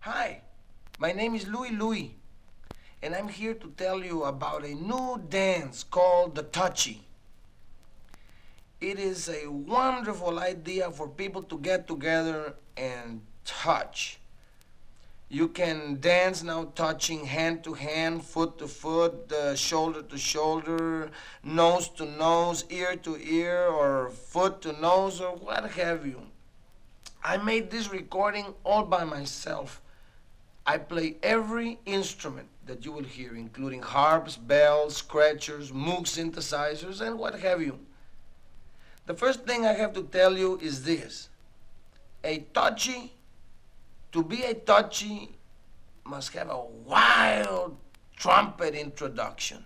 Hi, my name is Louie, and I'm here to tell you about a new dance called the Touchy. It is a wonderful idea for people to get together and touch. You can dance now touching hand to hand, foot to foot, shoulder to shoulder, nose to nose, ear to ear, or foot to nose, or what have you. I made this recording all by myself. I play every instrument that you will hear, including harps, bells, scratchers, Moog synthesizers, and what have you. The first thing I have to tell you is this. A touchy, to be a touchy, must have a wild trumpet introduction.